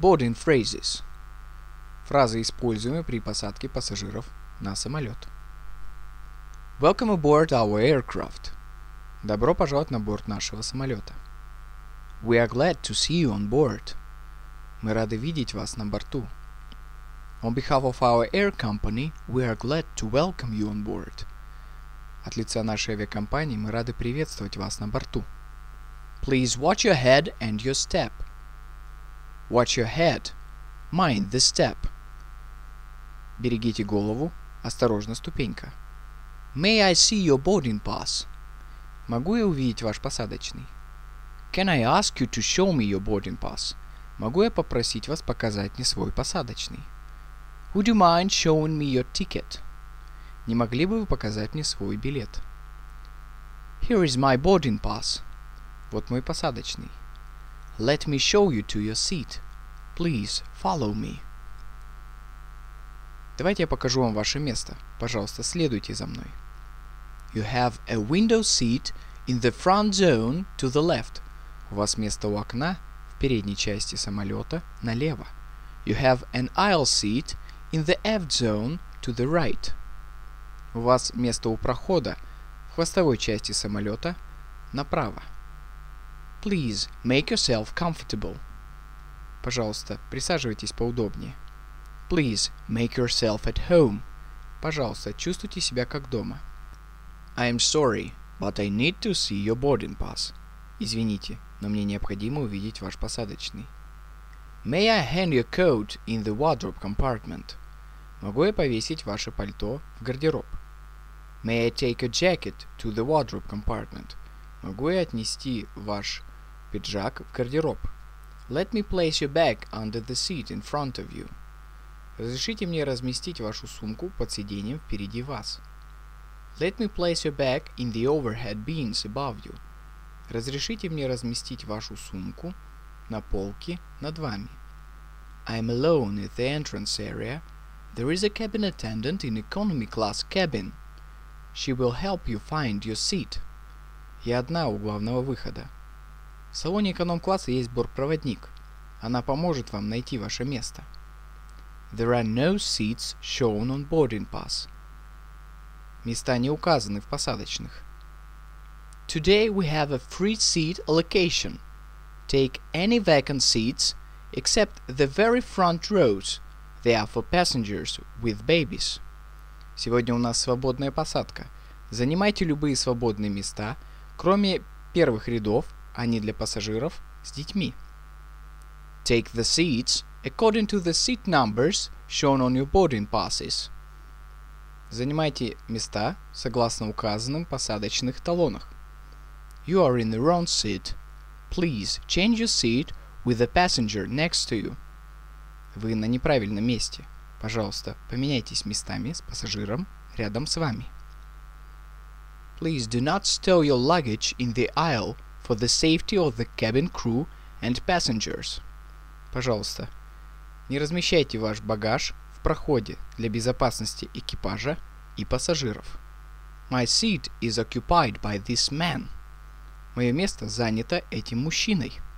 Boarding phrases. Фразы, используемые при посадке пассажиров на самолет. Welcome aboard our aircraft. Добро пожаловать на борт нашего самолета. We are glad to see you on board. Мы рады видеть вас на борту. On behalf of our air company, we are glad to welcome you on board. От лица нашей авиакомпании мы рады приветствовать вас на борту. Please watch your head and your step. Watch your head. Mind the step. Берегите голову, осторожно ступенька. May I see your boarding pass? Могу я увидеть ваш посадочный? Can I ask you to show me your boarding pass? Могу я попросить вас показать мне свой посадочный? Would you mind showing me your ticket? Не могли бы вы показать мне свой билет? Here is my boarding pass. Вот мой посадочный. Let me show you to your seat. Please follow me. Давайте я покажу вам ваше место. Пожалуйста, следуйте за мной. You have a window seat in the front zone to the left. У вас место у окна в передней части самолета налево. You have an aisle seat in the aft zone to the right. У вас место у прохода в хвостовой части самолета направо. Please make yourself comfortable. Пожалуйста, присаживайтесь поудобнее. Please make yourself at home. Пожалуйста, чувствуйте себя как дома. I am sorry, but I need to see your boarding pass. Извините, но мне необходимо увидеть ваш посадочный. May I hang your coat in the wardrobe compartment? Могу я повесить ваше пальто в гардероб? May I take a jacket to the wardrobe compartment? Могу я отнести ваш пиджак в гардероб? Let me place your bag under the seat in front of you. Разрешите мне разместить вашу сумку под сиденьем впереди вас. Let me place your bag in the overhead bins above you. Разрешите мне разместить вашу сумку на полке над вами. I am alone at the entrance area. There is a cabin attendant in economy class cabin. She will help you find your seat. Я одна у главного выхода. В салоне эконом-класса есть бортпроводник. Она поможет вам найти ваше место. There are no seats shown on boarding pass. Места не указаны в посадочных. Today we have a free seat allocation. Take any vacant seats except the very front rows. They are for passengers with babies. Сегодня у нас свободная посадка. Занимайте любые свободные места, кроме первых рядов, они для пассажиров с детьми. Take the seats according to the seat numbers shown on your boarding passes. Занимайте места согласно указанным посадочных талонах. You are in the wrong seat. Please change your seat with the passenger next to you. Вы на неправильном месте. Пожалуйста, поменяйтесь местами с пассажиром рядом с вами. Please do not stow your luggage in the aisle for the safety of the cabin crew and passengers. Пожалуйста, не размещайте ваш багаж в проходе для безопасности экипажа и пассажиров. My seat is occupied by this man. Мое место занято этим мужчиной.